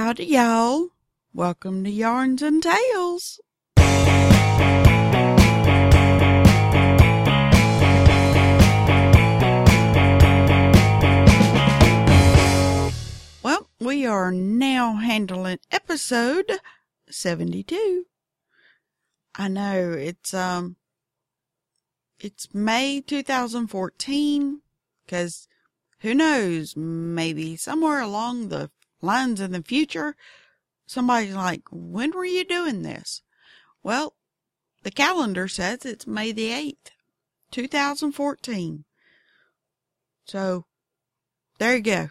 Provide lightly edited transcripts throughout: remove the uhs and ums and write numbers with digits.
Howdy, y'all. Welcome to Yarns and Tales. Well, we are now handling episode 72. I know it's May 2014, because who knows, maybe somewhere along the lines in the future, somebody's like, when were you doing this? Well, the calendar says it's May the 8th, 2014. So, there you go.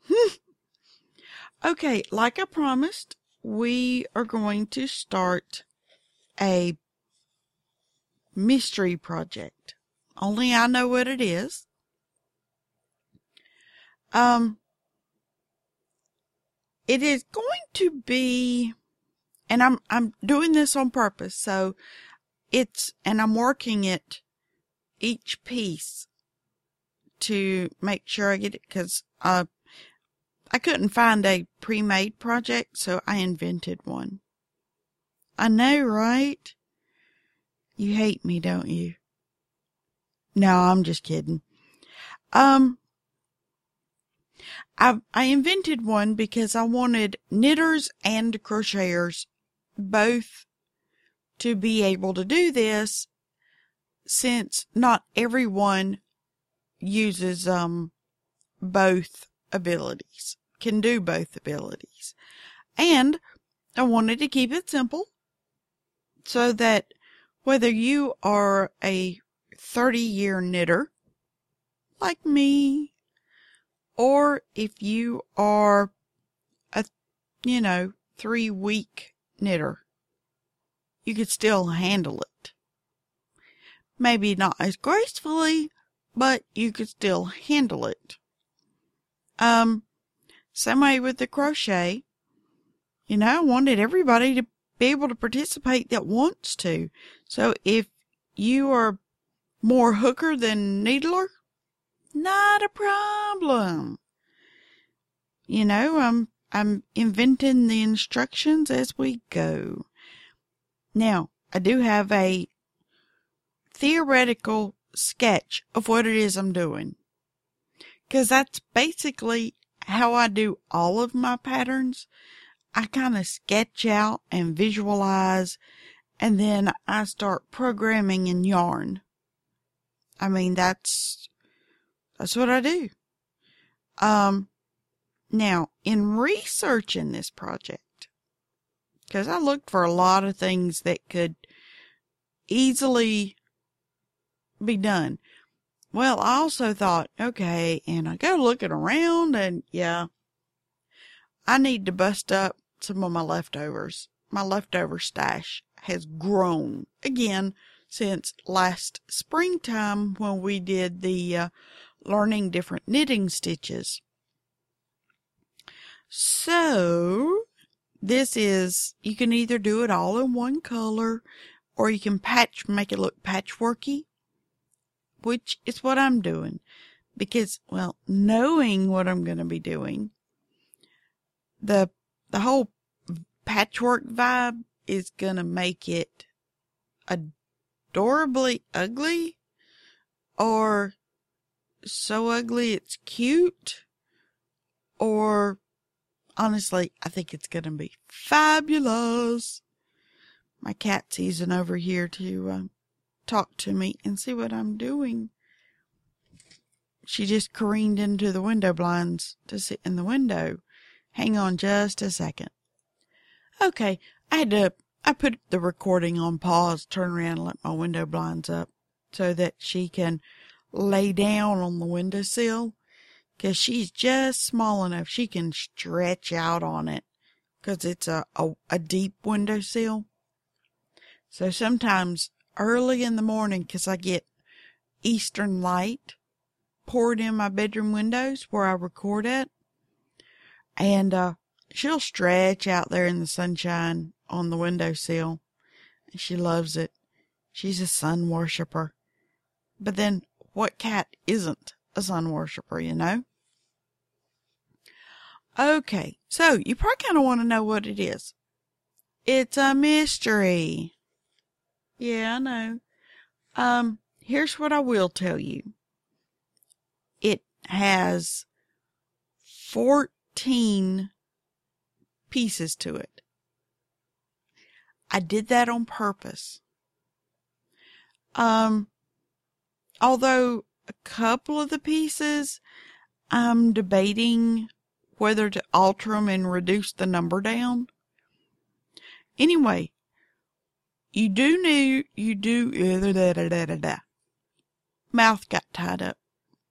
Okay, like I promised, we are going to start a mystery project. Only I know what it is. It is going to be, and I'm doing this on purpose, so and I'm working it each piece to make sure I get it, because I couldn't find a pre-made project, so I invented one. I know, right? You hate me, don't you? No, I'm just kidding. I invented one because I wanted knitters and crocheters both to be able to do this, since not everyone uses both abilities, can do both abilities. And I wanted to keep it simple so that whether you are a 30-year knitter like me, or if you are a 3-week knitter, you could still handle it. Maybe not as gracefully, but you could still handle it. Same way with the crochet. I wanted everybody to be able to participate that wants to. So if you are more hooker than needler, not a problem. I'm inventing the instructions as we go. Now, I do have a theoretical sketch of what it is I'm doing, because that's basically how I do all of my patterns. I kind of sketch out and visualize, and then I start programming in yarn. I mean, that's what I do. Now, in researching this project, because I looked for a lot of things that could easily be done. Well, I also thought, okay, and I go looking around, and yeah, I need to bust up some of my leftovers. My leftover stash has grown again since last springtime when we did the learning different knitting stitches. So, you can either do it all in one color, or you can make it look patchworky, which is what I'm doing. Because, well, knowing what I'm going to be doing, the whole patchwork vibe is going to make it adorably ugly, or so ugly it's cute, or honestly, I think it's going to be fabulous. My cat's easing over here to talk to me and see what I'm doing. She just careened into the window blinds to sit in the window. Hang on just a second. Okay, I put the recording on pause, turn around and let my window blinds up so that she can lay down on the windowsill, because she's just small enough she can stretch out on it, because it's a deep windowsill. So sometimes early in the morning, because I get eastern light poured in my bedroom windows where I record at, and she'll stretch out there in the sunshine on the windowsill. She loves it. She's a sun worshiper. But then what cat isn't a sun worshiper, Okay, so you probably kind of want to know what it is. It's a mystery. Yeah, I know. Here's what I will tell you. It has 14 pieces to it. I did that on purpose. Although a couple of the pieces, I'm debating whether to alter them and reduce the number down. Anyway, mouth got tied up.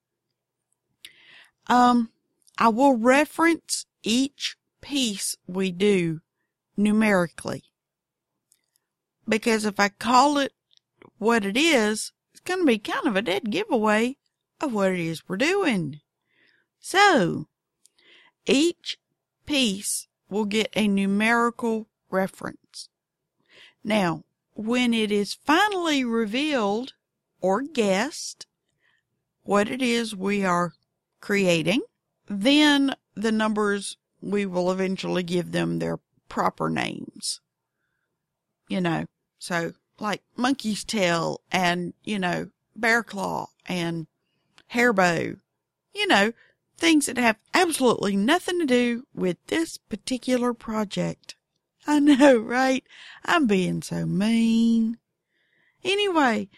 I will reference each piece we do numerically. Because if I call it what it is, it's going to be kind of a dead giveaway of what it is we're doing. So, each piece will get a numerical reference. Now, when it is finally revealed or guessed what it is we are creating, then the numbers, we will eventually give them their proper names. You know, so like monkey's tail and, bear claw and hairbow, things that have absolutely nothing to do with this particular project. I know, right? I'm being so mean. Anyway,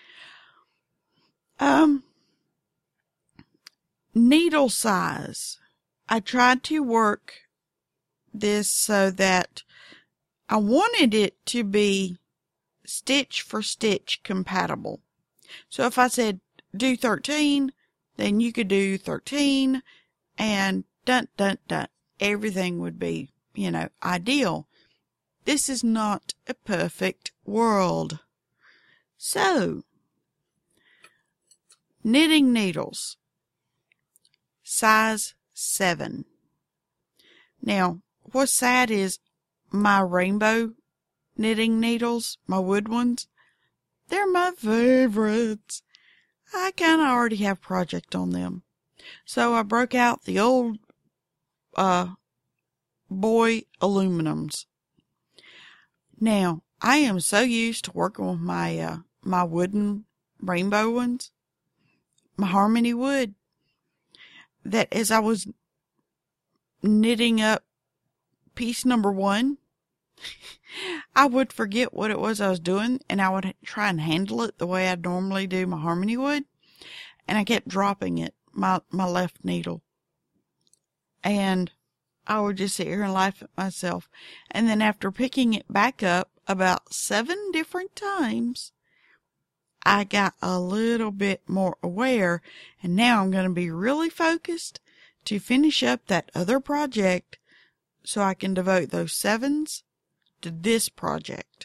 needle size. I tried to work this so that I wanted it to be stitch for stitch compatible. So if I said do 13, then you could do 13 and dun, dun, dun. Everything would be, ideal. This is not a perfect world. So, knitting needles, size 7. Now, what's sad is my rainbow knitting needles, my wood ones, they're my favorites. I kind of already have project on them. So I broke out the old boy aluminums. Now, I am so used to working with my my wooden rainbow ones, my Harmony wood, that as I was knitting up piece number 1, I would forget what it was I was doing, and I would try and handle it the way I normally do my Harmony wood, and I kept dropping it, my left needle. And I would just sit here and laugh at myself. And then after picking it back up about 7 different times, I got a little bit more aware, and now I'm going to be really focused to finish up that other project so I can devote those 7s to this project.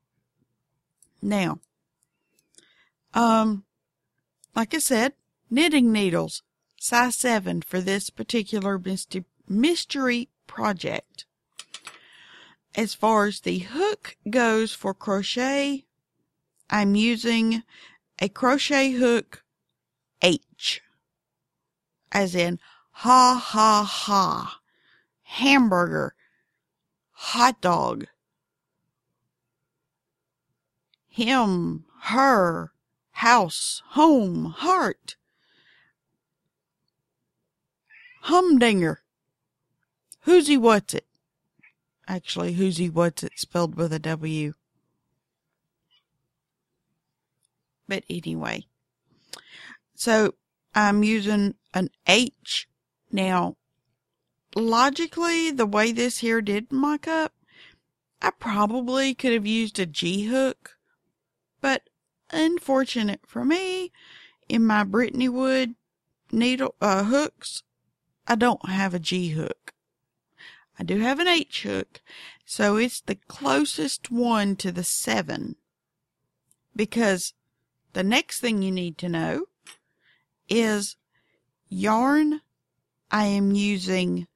Now, like I said, knitting needles, size 7 for this particular mystery project. As far as the hook goes for crochet, I'm using a crochet hook H, as in ha ha ha, hamburger, hot dog, him, her, house, home, heart, humdinger, whoosy what's it. Actually, whoosy what's it spelled with a W. But anyway, so I'm using an H. Now, logically, the way this here did mock up, I probably could have used a G hook, but unfortunate for me, in my Brittany Wood needle hooks, I don't have a G hook. I do have an H hook, so it's the closest one to the 7. Because the next thing you need to know is yarn I am using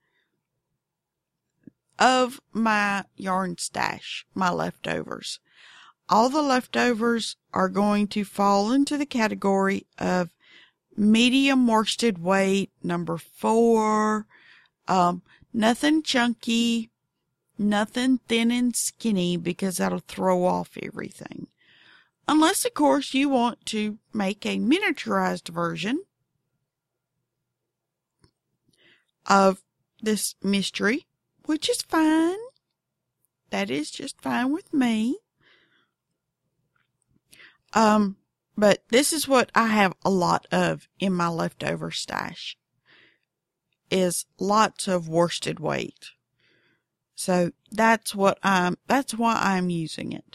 of my yarn stash, my leftovers. All the leftovers are going to fall into the category of medium worsted weight, number 4, Nothing chunky, nothing thin and skinny, because that'll throw off everything. Unless, of course, you want to make a miniaturized version of this mystery, which is fine. That is just fine with me. But this is what I have a lot of in my leftover stash, is lots of worsted weight. So that's why I'm using it.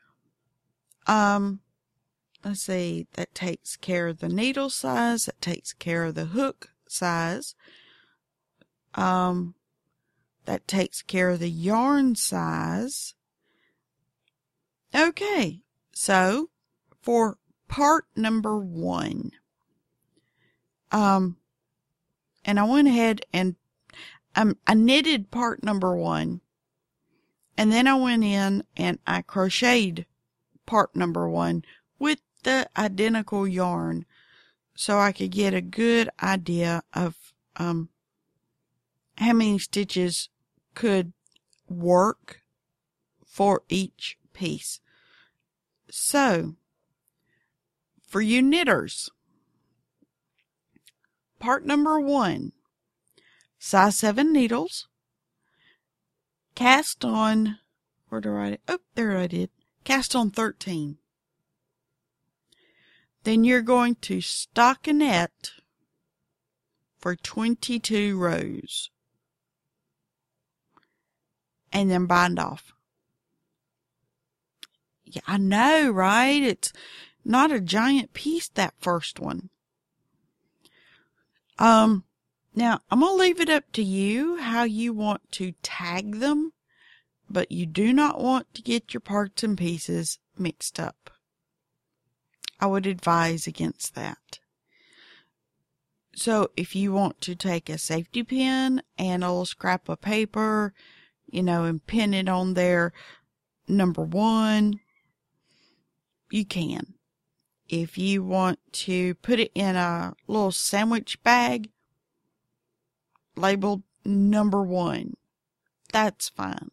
Let's see, that takes care of the needle size, that takes care of the hook size. That takes care of the yarn size. Okay, so for part number 1, and I went ahead and I knitted part number 1, and then I went in and I crocheted part number 1 with the identical yarn, so I could get a good idea of how many stitches could work for each piece. So, for you knitters, part number 1, size 7 needles, cast on, where do I write it? Oh, there I did. Cast on 13. Then you're going to stockinette for 22 rows. And then bind off. Yeah, I know, right? It's not a giant piece, that first one. Now, I'm going to leave it up to you how you want to tag them, but you do not want to get your parts and pieces mixed up. I would advise against that. So if you want to take a safety pin and a little scrap of paper, and pin it on there, number 1, you can. If you want to put it in a little sandwich bag labeled number 1, that's fine.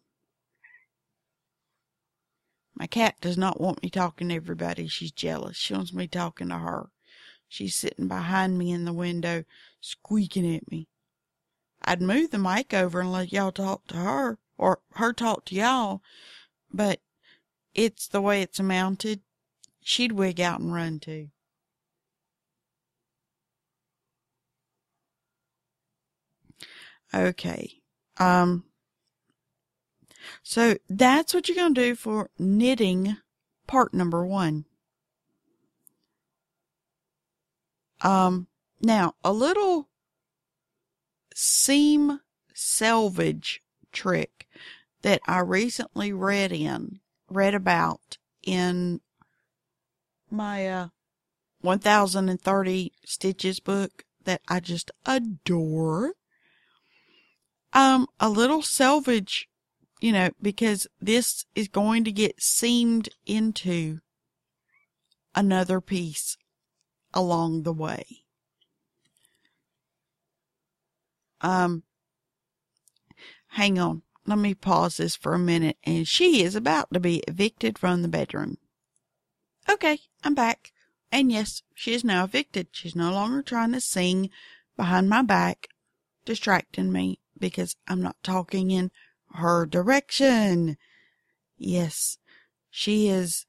My cat does not want me talking to everybody. She's jealous. She wants me talking to her. She's sitting behind me in the window, squeaking at me. I'd move the mic over and let y'all talk to her, or her talk to y'all, but it's the way it's mounted. She'd wig out and run too. Okay. So that's what you're going to do for knitting part number 1. Now a little seam selvage trick that I recently read about in my 1030 Stitches book that I just adore. A little selvage, because this is going to get seamed into another piece along the way. Hang on. Let me pause this for a minute. And she is about to be evicted from the bedroom. Okay, I'm back. And yes, she is now evicted. She's no longer trying to sing behind my back, distracting me because I'm not talking in her direction. Yes, she is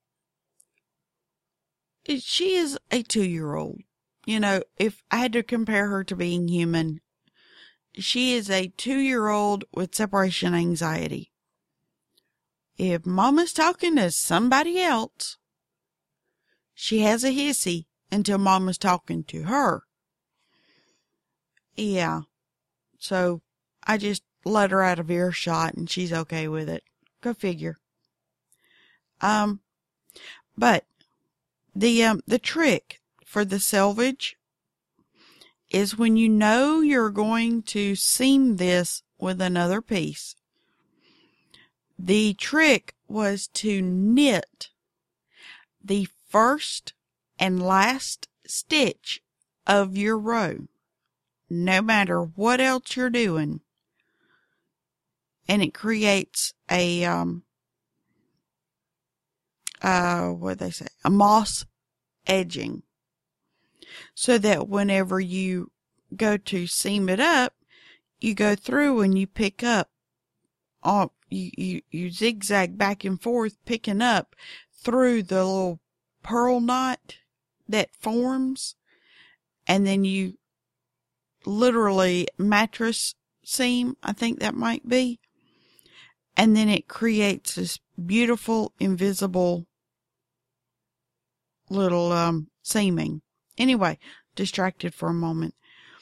a 2-year-old. If I had to compare her to being human, she is a 2-year-old with separation anxiety. If Mama's talking to somebody else, she has a hissy until Mama's talking to her. Yeah. So I just let her out of earshot and she's okay with it. Go figure. But the trick for the selvage is when you're going to seam this with another piece. The trick was to knit the first and last stitch of your row, no matter what else you're doing. and it creates a, what they say, a moss edging, so that whenever you go to seam it up, you go through and you pick up all, you zigzag back and forth, picking up through the little pearl knot that forms, and then you literally mattress seam, I think that might be, and then it creates this beautiful invisible little seaming. Anyway, distracted for a moment.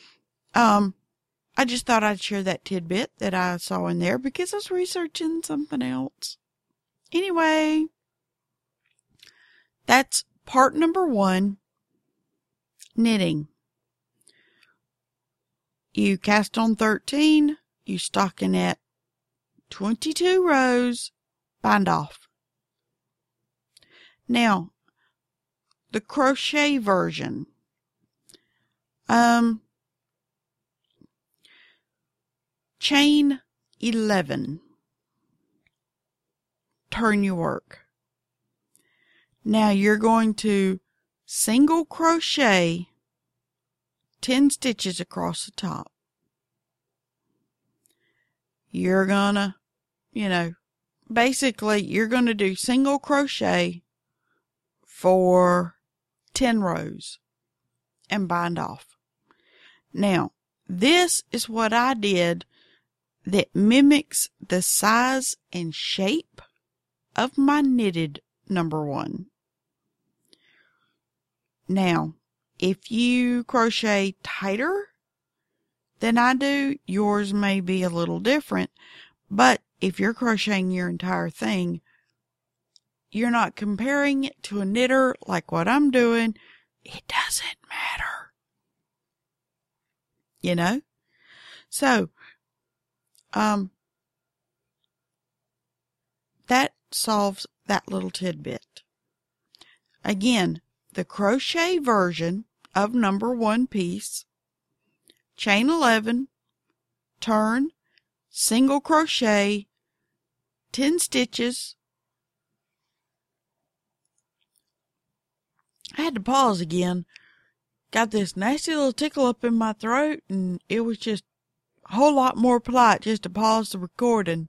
I just thought I'd share that tidbit that I saw in there because I was researching something else. Anyway, that's part number 1, knitting. You cast on 13, you stocking at 22 rows, bind off. Now, the crochet version. Chain 11. Turn your work. Now you're going to single crochet 10 stitches across the top. You're gonna, basically you're gonna do single crochet for 10 rows and bind off. Now, this is what I did that mimics the size and shape of my knitted number 1. Now, if you crochet tighter than I do, yours may be a little different, but if you're crocheting your entire thing, you're not comparing it to a knitter like what I'm doing. It doesn't matter. So, that solves that little tidbit. Again, the crochet version of number 1 piece, chain 11, turn, single crochet, 10 stitches. I had to pause again. Got this nasty little tickle up in my throat, and it was just a whole lot more polite just to pause the recording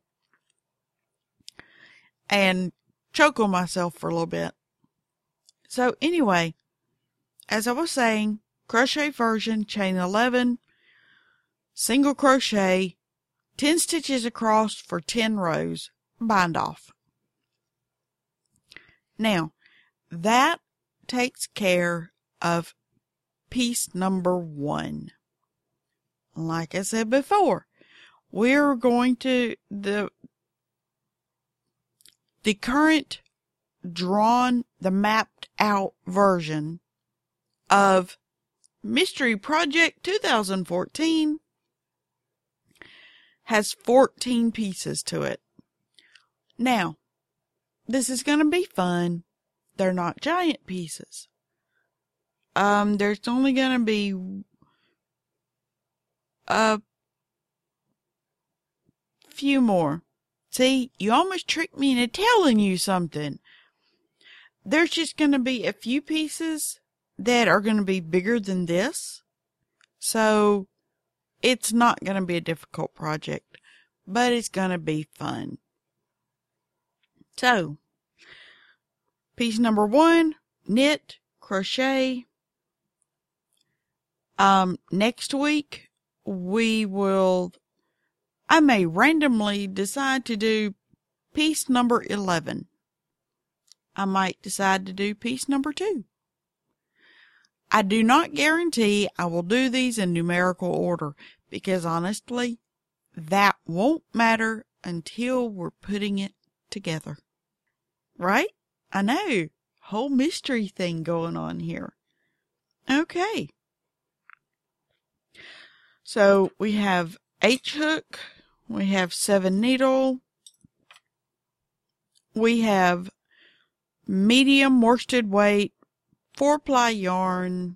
and choke on myself for a little bit. So anyway, as I was saying, crochet version, chain 11, single crochet, 10 stitches across for 10 rows, bind off. Now, that takes care of piece number 1. Like I said before, we're going to the current drawn, the mapped out version of Mystery Project 2014 has 14 pieces to it. Now, this is going to be fun. They're not giant pieces. There's only going to be a few more. See, you almost tricked me into telling you something. There's just going to be a few pieces that are going to be bigger than this. So, it's not going to be a difficult project, but it's going to be fun. So, piece number 1, knit, crochet. Next week, I may randomly decide to do piece number 11. I might decide to do piece number 2. I do not guarantee I will do these in numerical order because honestly, that won't matter until we're putting it together. Right? I know. Whole mystery thing going on here. Okay. So we have H hook. We have 7 needle. We have medium worsted weight, 4-ply yarn,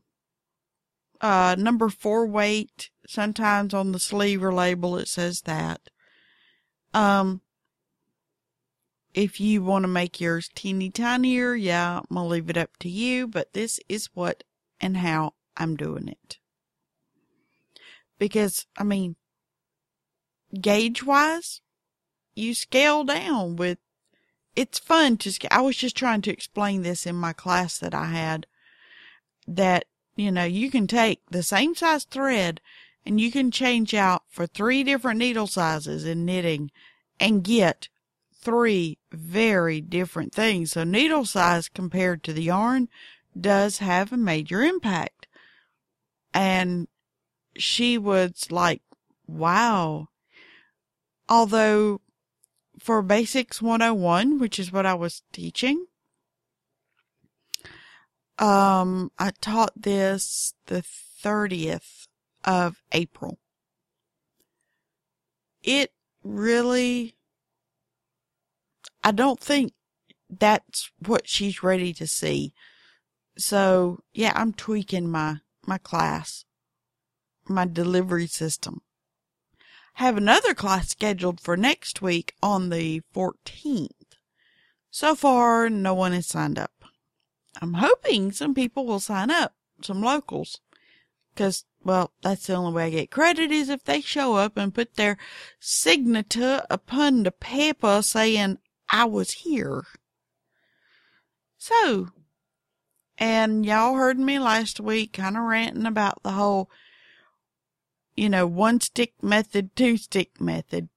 number 4 weight. Sometimes on the sleeve or label it says that. If you want to make yours teeny tinier, yeah, I'm going to leave it up to you, but this is what and how I'm doing it. Because, I mean, gauge-wise, you scale down with, it's fun to scale. I was just trying to explain this in my class that I had, that, you know, you can take the same size thread and you can change out for 3 different needle sizes in knitting and get 3 very different things. So needle size compared to the yarn does have a major impact. And she was like, wow. Although for Basics 101, which is what I was teaching, I taught this the 30th of April. It really, I don't think that's what she's ready to see. So, yeah, I'm tweaking my class, my delivery system. I have another class scheduled for next week on the 14th. So far, no one has signed up. I'm hoping some people will sign up, some locals. Because, well, that's the only way I get credit is if they show up and put their signature upon the paper saying I was here. So, and y'all heard me last week kind of ranting about the whole, you know, 1-stick method, 2-stick method.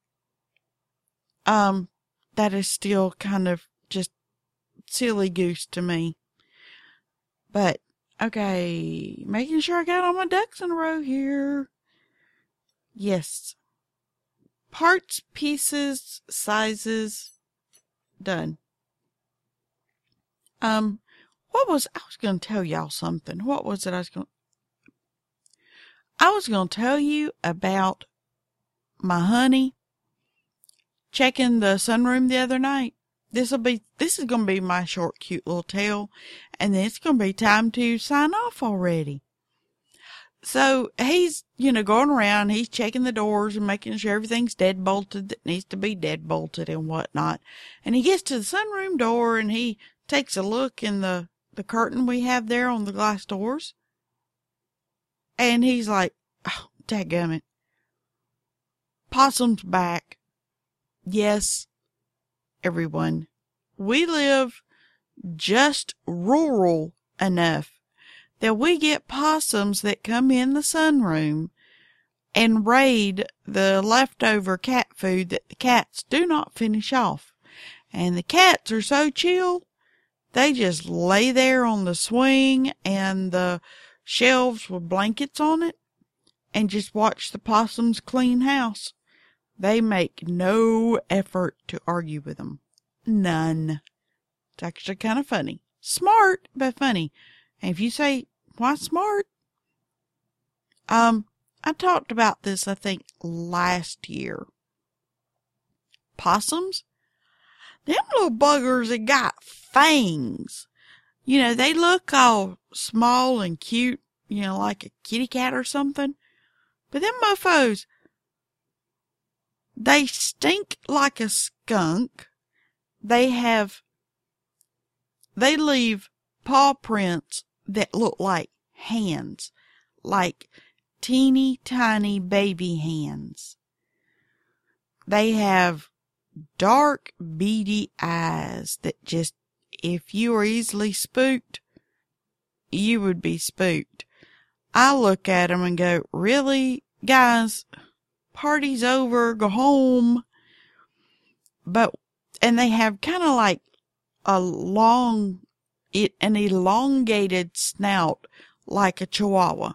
That is still kind of just silly goose to me. But, okay, making sure I got all my ducks in a row here. Yes. Parts, pieces, sizes, done. I was going to tell y'all something. What was it I was going to tell you about my honey checking the sunroom the other night. This is going to be my short, cute little tale, and then it's going to be time to sign off already. So he's, you know, going around, he's checking the doors and making sure everything's deadbolted that needs to be deadbolted and whatnot. And he gets to the sunroom door and he takes a look in the curtain we have there on the glass doors. And he's like, oh, dadgummit. Possum's back. Yes, everyone. We live just rural enough that we get possums that come in the sunroom and raid the leftover cat food that the cats do not finish off. And the cats are so chill, they just lay there on the swing and the shelves with blankets on it and just watch the possums clean house. They make no effort to argue with them. None. It's actually kind of funny. Smart, but funny. And if you say, why smart? I talked about this, I think, last year. Possums? Them little buggers that got fangs. You know, they look all small and cute, you know, like a kitty cat or something. But them mofos, they stink like a skunk. They leave paw prints that look like hands, like teeny tiny baby hands. They have dark beady eyes that just, if you are easily spooked, you would be spooked. I look at them and go, really, guys? Party's over, go home. And they have kind of like an elongated snout like a chihuahua.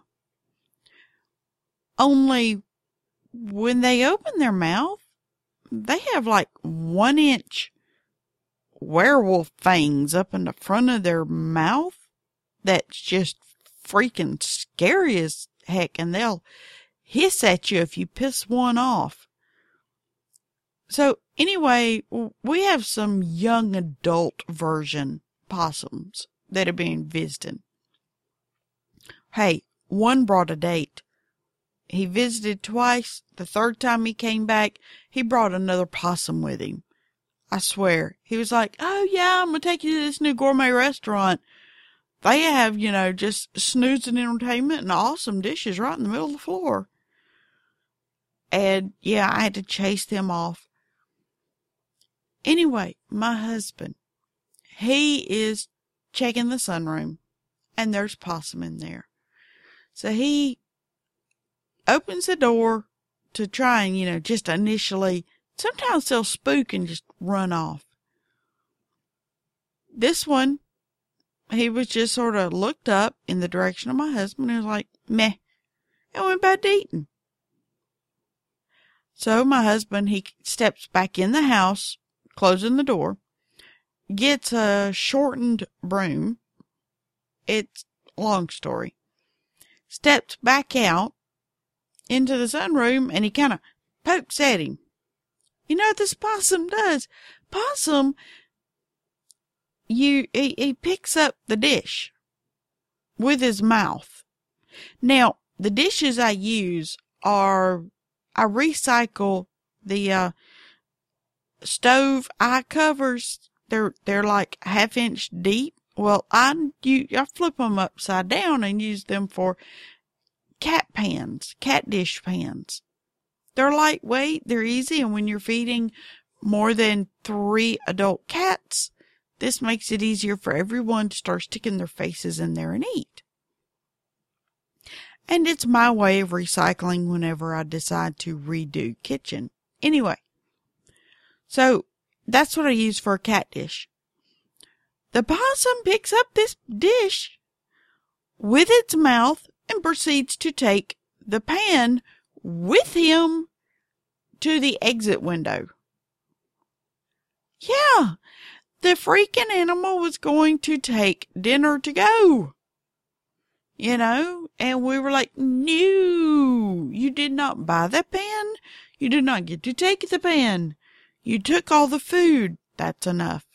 Only when they open their mouth, they have like 1-inch werewolf fangs up in the front of their mouth. That's just freaking scary as heck. And they'll hiss at you if you piss one off. So anyway, we have some young adult version possums that are being visited. Hey, one brought a date. He visited twice. The third time he came back, he brought another possum with him. I swear. He was like, oh yeah, I'm going to take you to this new gourmet restaurant. They have, just snooze and entertainment and awesome dishes right in the middle of the floor. And yeah, I had to chase them off. Anyway, my husband, he is checking the sunroom and there's possum in there. So he opens the door to try and, just initially, sometimes they'll spook and just run off. This one, he was just sort of looked up in the direction of my husband and was like, meh, and went back to eating. So my husband, he steps back in the house, closing the door, gets a shortened broom. It's a long story. Steps back out into the sunroom and he kind of pokes at him. You know what this possum does? Possum, he picks up the dish with his mouth. Now, the dishes I use I recycle the stove eye covers. They're like a half-inch deep. Well, I flip them upside down and use them for cat dish pans. They're lightweight, they're easy, and when you're feeding more than 3 adult cats, this makes it easier for everyone to start sticking their faces in there and eat. And it's my way of recycling whenever I decide to redo kitchen. Anyway, so that's what I use for a cat dish. The possum picks up this dish with its mouth and proceeds to take the pan with him to the exit window. Yeah, the freaking animal was going to take dinner to go. And we were like, no, you did not buy the pan. You did not get to take the pan. You took all the food. That's enough.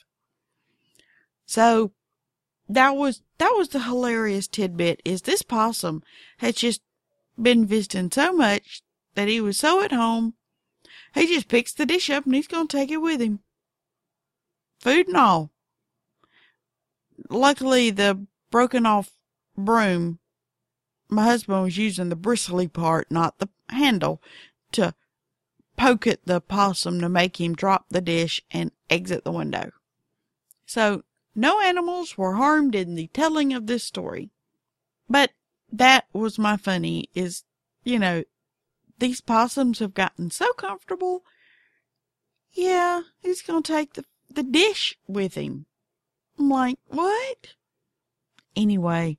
So that was the hilarious tidbit, is this possum had just been visiting so much that he was so at home, he just picks the dish up and he's going to take it with him. Food and all. Luckily, the broken off broom, my husband was using the bristly part, not the handle, to poke at the possum to make him drop the dish and exit the window. So, no animals were harmed in the telling of this story. But that was my funny, is, these possums have gotten so comfortable. Yeah, he's going to take the dish with him. I'm like, what? Anyway,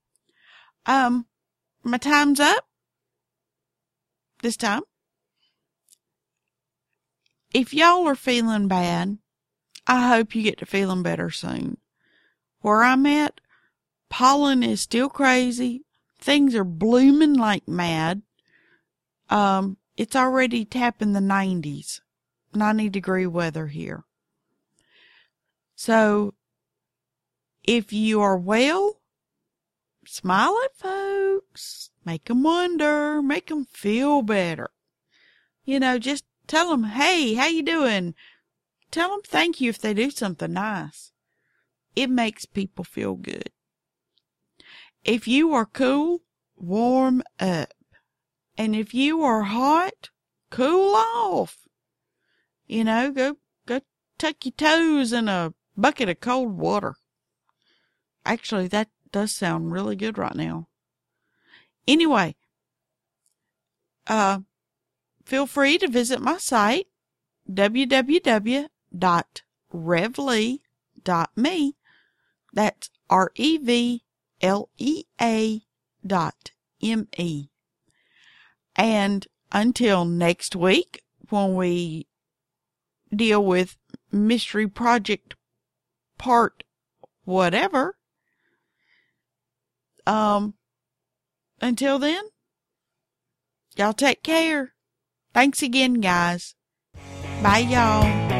my time's up this time. If y'all are feeling bad, I hope you get to feeling better soon. Where I'm at, pollen is still crazy. Things are blooming like mad. It's already tapping the 90s, 90-degree weather here. So, if you are well, smile at folks, make them wonder, make them feel better. Just tell them, hey, how you doing? Tell them thank you if they do something nice. It makes people feel good. If you are cool, warm up. And if you are hot, cool off. Go tuck your toes in a bucket of cold water. Actually, that does sound really good right now. Anyway, feel free to visit my site, www.revlea.me. That's REVLEA.me. And until next week, when we deal with Mystery Project Part whatever, until then, y'all take care. Thanks again, guys. Bye, y'all.